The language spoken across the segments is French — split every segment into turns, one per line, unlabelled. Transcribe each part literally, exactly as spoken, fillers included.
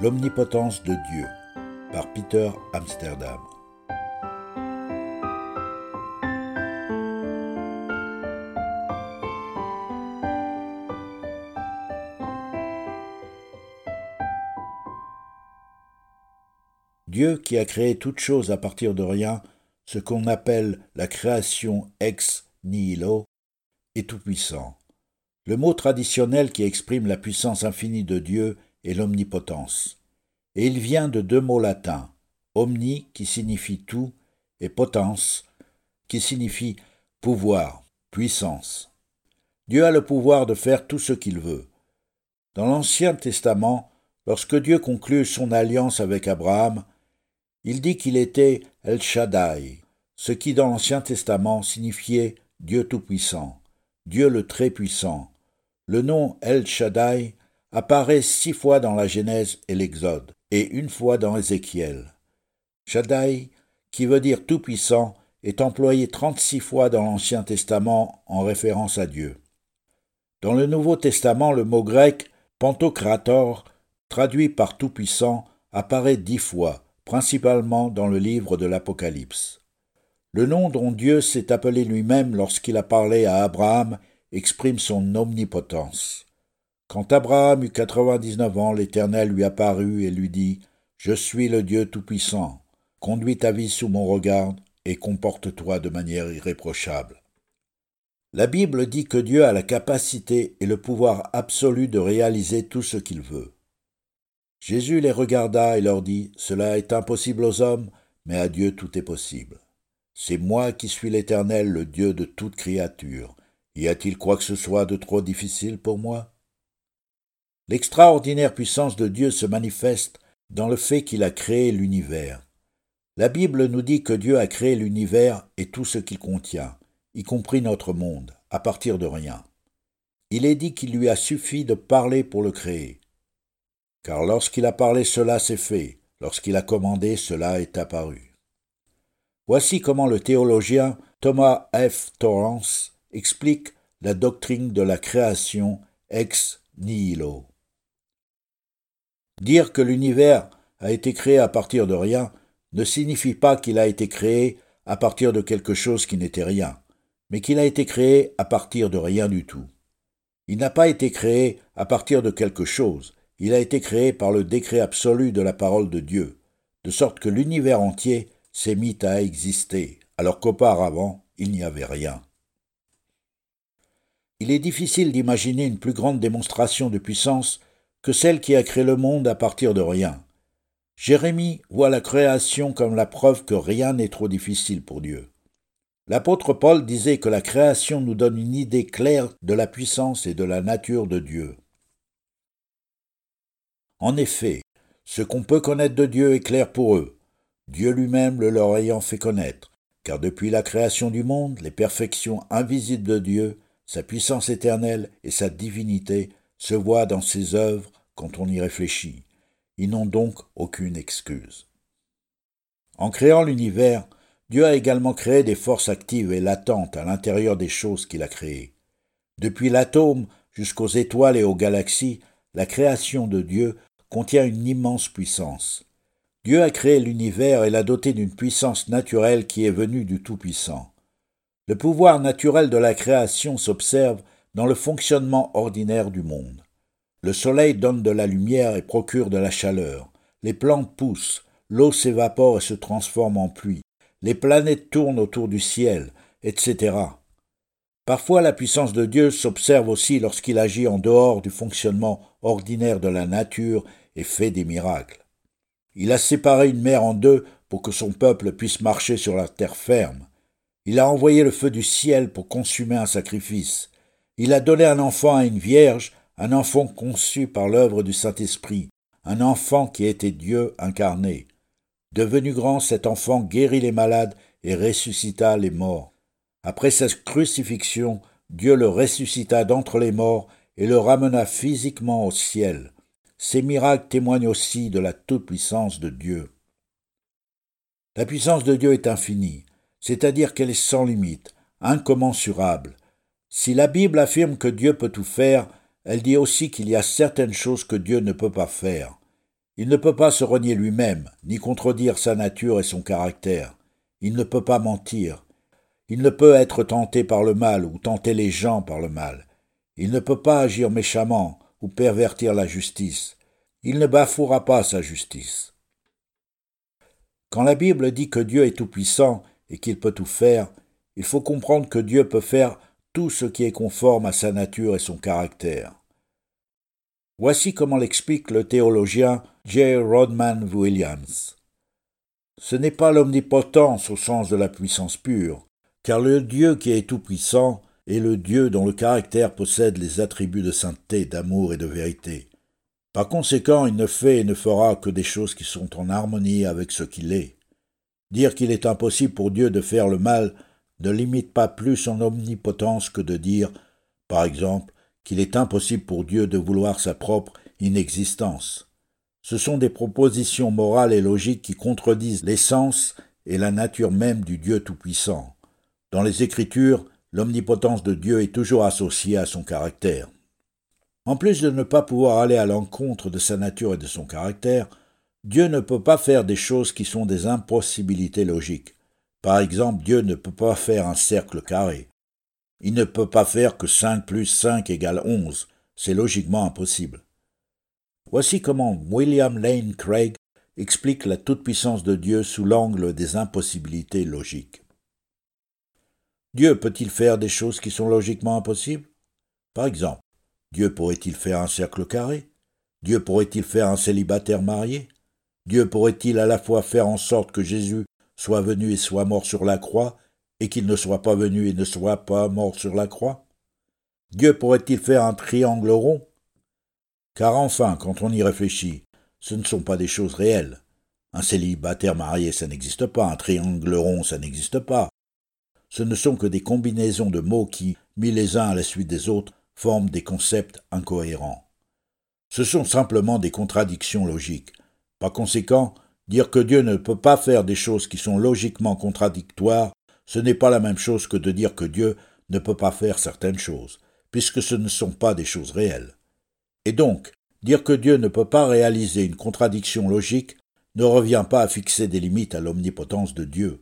L'omnipotence de Dieu par Peter Amsterdam. Dieu qui a créé toute chose à partir de rien, ce qu'on appelle la création ex nihilo, est tout-puissant. Le mot traditionnel qui exprime la puissance infinie de Dieu est l'omnipotence. Et il vient de deux mots latins, omni qui signifie tout et potens qui signifie pouvoir, puissance. Dieu a le pouvoir de faire tout ce qu'il veut. Dans l'Ancien Testament, lorsque Dieu conclut son alliance avec Abraham, il dit qu'il était El Shaddai, ce qui dans l'Ancien Testament signifiait Dieu Tout-Puissant, Dieu le Très-Puissant. Le nom El Shaddai apparaît six fois dans la Genèse et l'Exode, et une fois dans Ézéchiel. Shaddai, qui veut dire Tout-Puissant, est employé trente-six fois dans l'Ancien Testament en référence à Dieu. Dans le Nouveau Testament, le mot grec Pantocrator, traduit par Tout-Puissant, apparaît dix fois, principalement dans le livre de l'Apocalypse. Le nom dont Dieu s'est appelé lui-même lorsqu'il a parlé à Abraham exprime son omnipotence. Quand Abraham eut quatre-vingt-dix-neuf ans, l'Éternel lui apparut et lui dit « Je suis le Dieu Tout-Puissant, conduis ta vie sous mon regard et comporte-toi de manière irréprochable. » La Bible dit que Dieu a la capacité et le pouvoir absolu de réaliser tout ce qu'il veut. Jésus les regarda et leur dit « Cela est impossible aux hommes, mais à Dieu tout est possible. C'est moi qui suis l'Éternel, le Dieu de toute créature. Y a-t-il quoi que ce soit de trop difficile pour moi ?» L'extraordinaire puissance de Dieu se manifeste dans le fait qu'il a créé l'univers. La Bible nous dit que Dieu a créé l'univers et tout ce qu'il contient, y compris notre monde, à partir de rien. Il est dit qu'il lui a suffi de parler pour le créer. Car lorsqu'il a parlé, cela s'est fait, lorsqu'il a commandé, cela est apparu. Voici comment le théologien Thomas F. Torrance explique la doctrine de la création ex nihilo. Dire que l'univers a été créé à partir de rien ne signifie pas qu'il a été créé à partir de quelque chose qui n'était rien, mais qu'il a été créé à partir de rien du tout. Il n'a pas été créé à partir de quelque chose, il a été créé par le décret absolu de la parole de Dieu, de sorte que l'univers entier s'est mis à exister, alors qu'auparavant, il n'y avait rien. Il est difficile d'imaginer une plus grande démonstration de puissance que celle qui a créé le monde à partir de rien. Jérémie voit la création comme la preuve que rien n'est trop difficile pour Dieu. L'apôtre Paul disait que la création nous donne une idée claire de la puissance et de la nature de Dieu. En effet, ce qu'on peut connaître de Dieu est clair pour eux, Dieu lui-même le leur ayant fait connaître, car depuis la création du monde, les perfections invisibles de Dieu, sa puissance éternelle et sa divinité se voient dans ses œuvres quand on y réfléchit. Ils n'ont donc aucune excuse. En créant l'univers, Dieu a également créé des forces actives et latentes à l'intérieur des choses qu'il a créées. Depuis l'atome jusqu'aux étoiles et aux galaxies, la création de Dieu contient une immense puissance. Dieu a créé l'univers et l'a doté d'une puissance naturelle qui est venue du Tout-Puissant. Le pouvoir naturel de la création s'observe dans le fonctionnement ordinaire du monde. Le soleil donne de la lumière et procure de la chaleur. Les plantes poussent, l'eau s'évapore et se transforme en pluie. Les planètes tournent autour du ciel, et cetera. Parfois, la puissance de Dieu s'observe aussi lorsqu'il agit en dehors du fonctionnement ordinaire de la nature et fait des miracles. Il a séparé une mer en deux pour que son peuple puisse marcher sur la terre ferme. Il a envoyé le feu du ciel pour consumer un sacrifice. Il a donné un enfant à une vierge, un enfant conçu par l'œuvre du Saint-Esprit, un enfant qui était Dieu incarné. Devenu grand, cet enfant guérit les malades et ressuscita les morts. Après sa crucifixion, Dieu le ressuscita d'entre les morts et le ramena physiquement au ciel. Ces miracles témoignent aussi de la toute-puissance de Dieu. La puissance de Dieu est infinie, c'est-à-dire qu'elle est sans limite, incommensurable. Si la Bible affirme que Dieu peut tout faire, elle dit aussi qu'il y a certaines choses que Dieu ne peut pas faire. Il ne peut pas se renier lui-même, ni contredire sa nature et son caractère. Il ne peut pas mentir. Il ne peut être tenté par le mal ou tenter les gens par le mal. Il ne peut pas agir méchamment ou pervertir la justice. Il ne bafouera pas sa justice. Quand la Bible dit que Dieu est tout-puissant et qu'il peut tout faire, il faut comprendre que Dieu peut faire tout ce qui est conforme à sa nature et son caractère. Voici comment l'explique le théologien J. Rodman Williams. Ce n'est pas l'omnipotence au sens de la puissance pure, car le Dieu qui est tout-puissant est le Dieu dont le caractère possède les attributs de sainteté, d'amour et de vérité. Par conséquent, il ne fait et ne fera que des choses qui sont en harmonie avec ce qu'il est. Dire qu'il est impossible pour Dieu de faire le mal ne limite pas plus son omnipotence que de dire, par exemple, qu'il est impossible pour Dieu de vouloir sa propre inexistence. Ce sont des propositions morales et logiques qui contredisent l'essence et la nature même du Dieu tout-puissant. Dans les Écritures, l'omnipotence de Dieu est toujours associée à son caractère. En plus de ne pas pouvoir aller à l'encontre de sa nature et de son caractère, Dieu ne peut pas faire des choses qui sont des impossibilités logiques. Par exemple, Dieu ne peut pas faire un cercle carré. Il ne peut pas faire que cinq plus cinq égale onze. C'est logiquement impossible. Voici comment William Lane Craig explique la toute-puissance de Dieu sous l'angle des impossibilités logiques. Dieu peut-il faire des choses qui sont logiquement impossibles? Par exemple, Dieu pourrait-il faire un cercle carré? Dieu pourrait-il faire un célibataire marié? Dieu pourrait-il à la fois faire en sorte que Jésus soit venu et soit mort sur la croix, et qu'il ne soit pas venu et ne soit pas mort sur la croix? Dieu pourrait-il faire un triangle rond? Car enfin, quand on y réfléchit, ce ne sont pas des choses réelles. Un célibataire marié, ça n'existe pas, un triangle rond, ça n'existe pas. Ce ne sont que des combinaisons de mots qui, mis les uns à la suite des autres, forment des concepts incohérents. Ce sont simplement des contradictions logiques. Par conséquent, dire que Dieu ne peut pas faire des choses qui sont logiquement contradictoires, ce n'est pas la même chose que de dire que Dieu ne peut pas faire certaines choses, puisque ce ne sont pas des choses réelles. Et donc, dire que Dieu ne peut pas réaliser une contradiction logique ne revient pas à fixer des limites à l'omnipotence de Dieu.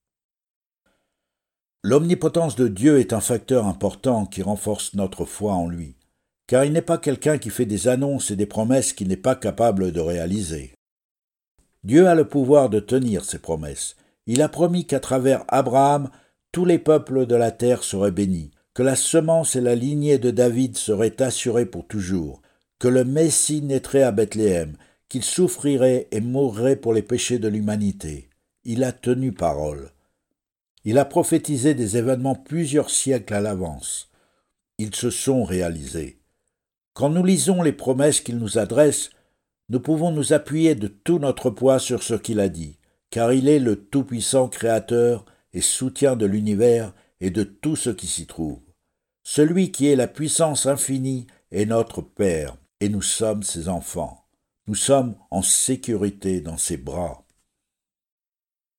L'omnipotence de Dieu est un facteur important qui renforce notre foi en lui, car il n'est pas quelqu'un qui fait des annonces et des promesses qu'il n'est pas capable de réaliser. Dieu a le pouvoir de tenir ses promesses. Il a promis qu'à travers Abraham, tous les peuples de la terre seraient bénis, que la semence et la lignée de David seraient assurées pour toujours, que le Messie naîtrait à Bethléem, qu'il souffrirait et mourrait pour les péchés de l'humanité. Il a tenu parole. Il a prophétisé des événements plusieurs siècles à l'avance. Ils se sont réalisés. Quand nous lisons les promesses qu'il nous adresse, nous pouvons nous appuyer de tout notre poids sur ce qu'il a dit, car il est le tout-puissant créateur et soutien de l'univers et de tout ce qui s'y trouve. Celui qui est la puissance infinie est notre Père, et nous sommes ses enfants. Nous sommes en sécurité dans ses bras.